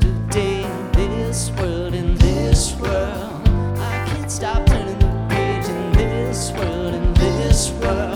yesterday. In this world, I can't stop turning the page in this world, in this world.